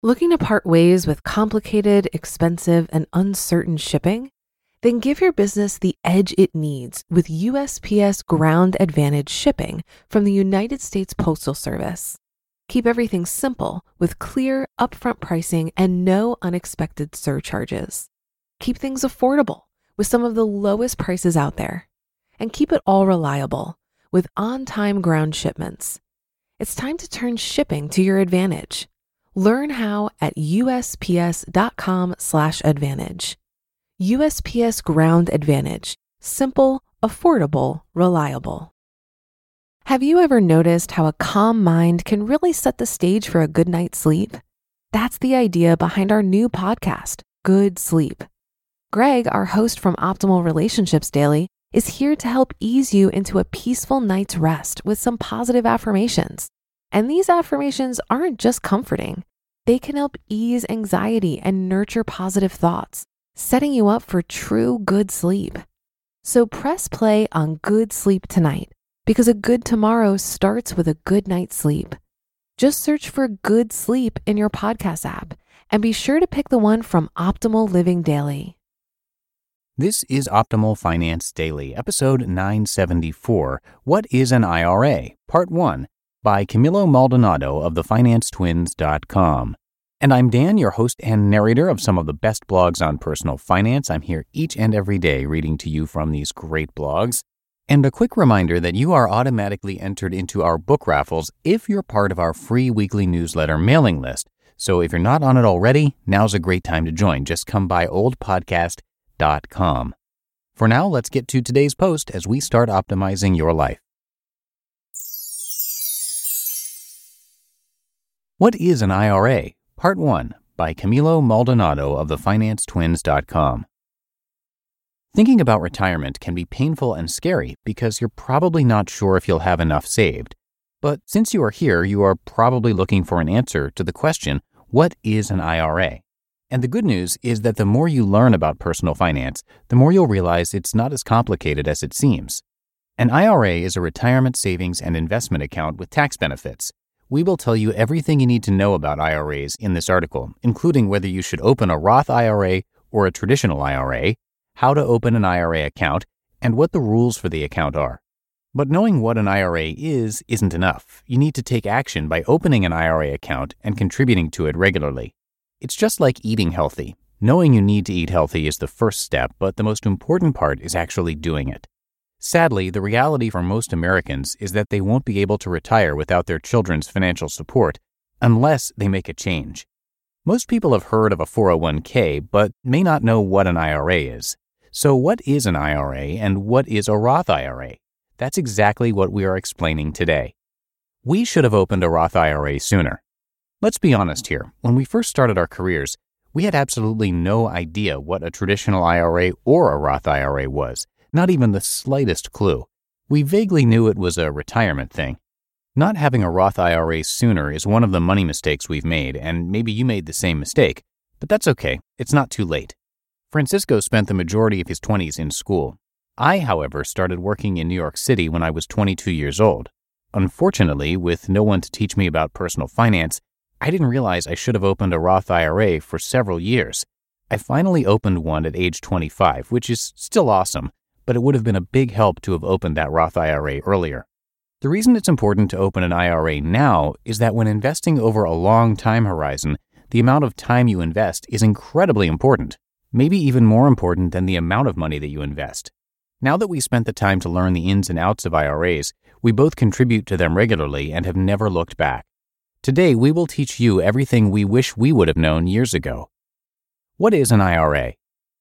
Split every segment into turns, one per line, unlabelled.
Looking to part ways with complicated, expensive, and uncertain shipping? Then give your business the edge it needs with USPS Ground Advantage shipping from the United States Postal Service. Keep everything simple with clear, upfront pricing and no unexpected surcharges. Keep things affordable with some of the lowest prices out there. And keep it all reliable with on-time ground shipments. It's time to turn shipping to your advantage. Learn how at USPS.com/advantage. USPS Ground Advantage. Simple, affordable, reliable. Have you ever noticed how a calm mind can really set the stage for a good night's sleep? That's the idea behind our new podcast, Good Sleep. Greg, our host from Optimal Relationships Daily, is here to help ease you into a peaceful night's rest with some positive affirmations. And these affirmations aren't just comforting. They can help ease anxiety and nurture positive thoughts, setting you up for true good sleep. So press play on Good Sleep tonight, because a good tomorrow starts with a good night's sleep. Just search for Good Sleep in your podcast app and be sure to pick the one from Optimal Living Daily.
This is Optimal Finance Daily, episode 974, What is an IRA? Part 1, by Camilo Maldonado of thefinancetwins.com. And I'm Dan, your host and narrator of some of the best blogs on personal finance. I'm here each and every day reading to you from these great blogs. And a quick reminder that you are automatically entered into our book raffles if you're part of our free weekly newsletter mailing list. So if you're not on it already, now's a great time to join. Just come by oldpodcast.com. For now, let's get to today's post as we start optimizing your life. What is an IRA? Part 1, by Camilo Maldonado of thefinancetwins.com. Thinking about retirement can be painful and scary because you're probably not sure if you'll have enough saved. But since you are here, you are probably looking for an answer to the question, what is an IRA? And the good news is that the more you learn about personal finance, the more you'll realize it's not as complicated as it seems. An IRA is a retirement savings and investment account with tax benefits. We will tell you everything you need to know about IRAs in this article, including whether you should open a Roth IRA or a traditional IRA, how to open an IRA account, and what the rules for the account are. But knowing what an IRA is isn't enough. You need to take action by opening an IRA account and contributing to it regularly. It's just like eating healthy. Knowing you need to eat healthy is the first step, but the most important part is actually doing it. Sadly, the reality for most Americans is that they won't be able to retire without their children's financial support unless they make a change. Most people have heard of a 401k, but may not know what an IRA is. So what is an IRA and what is a Roth IRA? That's exactly what we are explaining today. We should have opened a Roth IRA sooner. Let's be honest here. When we first started our careers, we had absolutely no idea what a traditional IRA or a Roth IRA was. Not even the slightest clue. We vaguely knew it was a retirement thing. Not having a Roth IRA sooner is one of the money mistakes we've made, and maybe you made the same mistake, but that's okay. It's not too late. Francisco spent the majority of his 20s in school. I, however, started working in New York City when I was 22 years old. Unfortunately, with no one to teach me about personal finance, I didn't realize I should have opened a Roth IRA for several years. I finally opened one at age 25, which is still awesome, but it would have been a big help to have opened that Roth IRA earlier. The reason it's important to open an IRA now is that when investing over a long time horizon, the amount of time you invest is incredibly important, maybe even more important than the amount of money that you invest. Now that we spent the time to learn the ins and outs of IRAs, we both contribute to them regularly and have never looked back. Today, we will teach you everything we wish we would have known years ago. What is an IRA?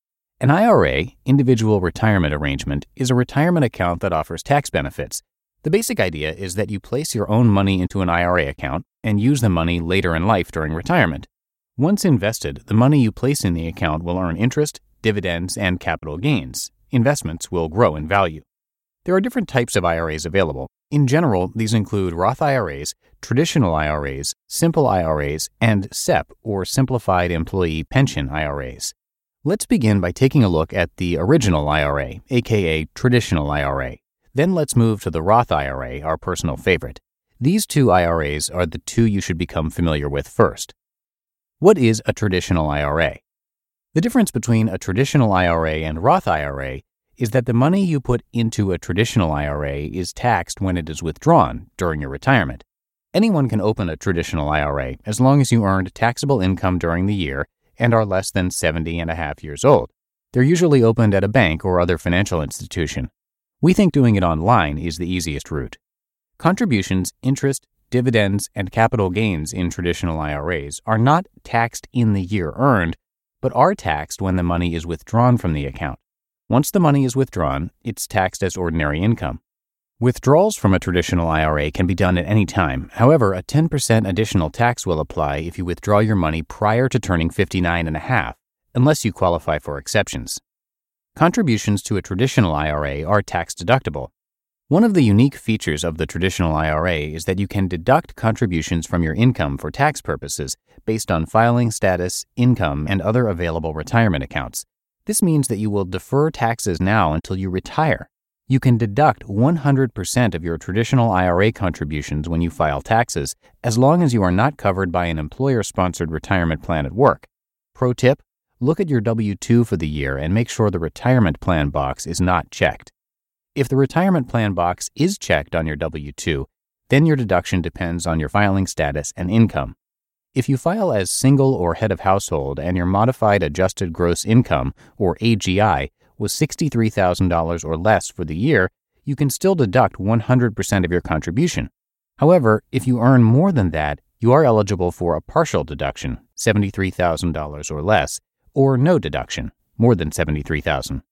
An IRA, individual retirement arrangement, is a retirement account that offers tax benefits. The basic idea is that you place your own money into an IRA account and use the money later in life during retirement. Once invested, the money you place in the account will earn interest, dividends, and capital gains. Investments will grow in value. There are different types of IRAs available. In general, these include Roth IRAs, traditional IRAs, simple IRAs, and SEP, or Simplified Employee Pension IRAs. Let's begin by taking a look at the original IRA, aka traditional IRA. Then let's move to the Roth IRA, our personal favorite. These two IRAs are the two you should become familiar with first. What is a traditional IRA? The difference between a traditional IRA and Roth IRA is that the money you put into a traditional IRA is taxed when it is withdrawn during your retirement. Anyone can open a traditional IRA as long as you earned taxable income during the year and are less than 70.5 years old. They're usually opened at a bank or other financial institution. We think doing it online is the easiest route. Contributions, interest, dividends, and capital gains in traditional IRAs are not taxed in the year earned, but are taxed when the money is withdrawn from the account. Once the money is withdrawn, it's taxed as ordinary income. Withdrawals from a traditional IRA can be done at any time. However, a 10% additional tax will apply if you withdraw your money prior to turning 59.5, unless you qualify for exceptions. Contributions to a traditional IRA are tax deductible. One of the unique features of the traditional IRA is that you can deduct contributions from your income for tax purposes based on filing status, income, and other available retirement accounts. This means that you will defer taxes now until you retire. You can deduct 100% of your traditional IRA contributions when you file taxes, as long as you are not covered by an employer-sponsored retirement plan at work. Pro tip: look at your W-2 for the year and make sure the retirement plan box is not checked. If the retirement plan box is checked on your W-2, then your deduction depends on your filing status and income. If you file as single or head of household and your modified adjusted gross income, or AGI, was $63,000 or less for the year, you can still deduct 100% of your contribution. However, if you earn more than that, you are eligible for a partial deduction, $73,000 or less, or no deduction, more than $73,000.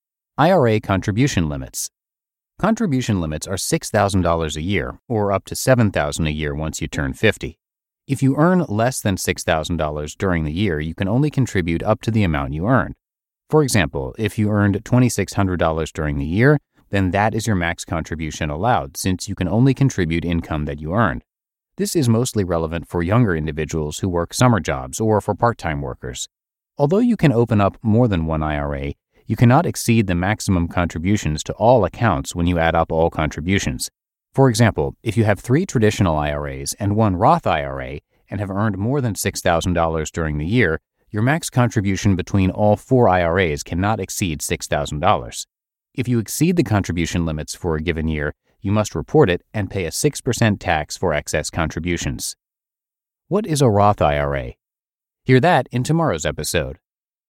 IRA contribution limits. Contribution limits are $6,000 a year, or up to $7,000 a year once you turn 50. If you earn less than $6,000 during the year, you can only contribute up to the amount you earned. For example, if you earned $2,600 during the year, then that is your max contribution allowed, since you can only contribute income that you earned. This is mostly relevant for younger individuals who work summer jobs or for part-time workers. Although you can open up more than one IRA, you cannot exceed the maximum contributions to all accounts when you add up all contributions. For example, if you have 3 traditional IRAs and 1 Roth IRA and have earned more than $6,000 during the year, your max contribution between all 4 IRAs cannot exceed $6,000. If you exceed the contribution limits for a given year, you must report it and pay a 6% tax for excess contributions. What is a Roth IRA? Hear that in tomorrow's episode.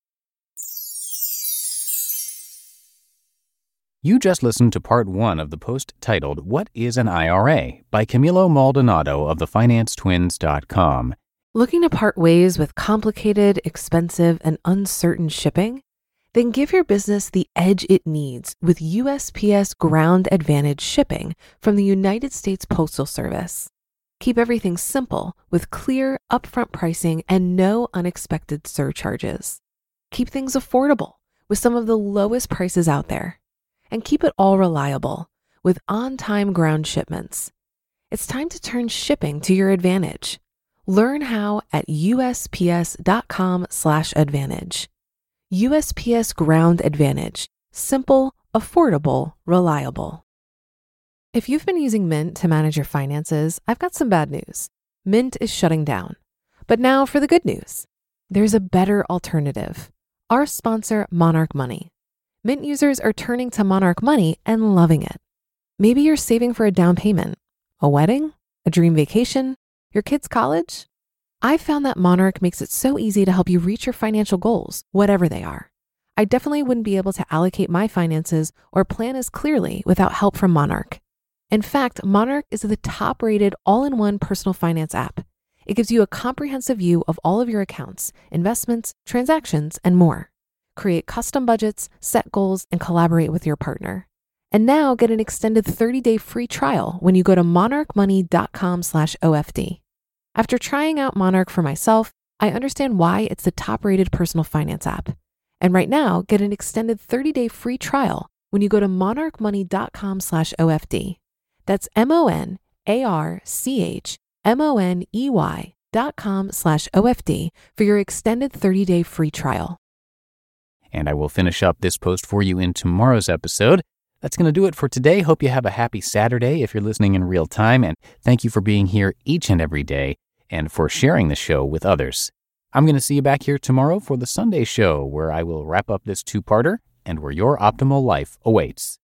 You just listened to part 1 of the post titled, What is an IRA? By Camilo Maldonado of theFinanceTwins.com.
Looking to part ways with complicated, expensive, and uncertain shipping? Then give your business the edge it needs with USPS Ground Advantage shipping from the United States Postal Service. Keep everything simple with clear, upfront pricing and no unexpected surcharges. Keep things affordable with some of the lowest prices out there. And keep it all reliable with on-time ground shipments. It's time to turn shipping to your advantage. Learn how at USPS.com/advantage. USPS Ground Advantage. Simple, affordable, reliable. If you've been using Mint to manage your finances, I've got some bad news. Mint is shutting down. But now for the good news. There's a better alternative. Our sponsor, Monarch Money. Mint users are turning to Monarch Money and loving it. Maybe you're saving for a down payment, a wedding, a dream vacation, your kid's college. I've found that Monarch makes it so easy to help you reach your financial goals, whatever they are. I definitely wouldn't be able to allocate my finances or plan as clearly without help from Monarch. In fact, Monarch is the top-rated all-in-one personal finance app. It gives you a comprehensive view of all of your accounts, investments, transactions, and more. Create custom budgets, set goals, and collaborate with your partner. And now get an extended 30-day free trial when you go to monarchmoney.com/OFD. After trying out Monarch for myself, I understand why it's the top-rated personal finance app. And right now, get an extended 30-day free trial when you go to monarchmoney.com/OFD. That's monarchmoney.com/OFD for your extended 30-day free trial.
And I will finish up this post for you in tomorrow's episode. That's going to do it for today. Hope you have a happy Saturday if you're listening in real time. And thank you for being here each and every day and for sharing the show with others. I'm going to see you back here tomorrow for the Sunday show, where I will wrap up this two-parter and where your optimal life awaits.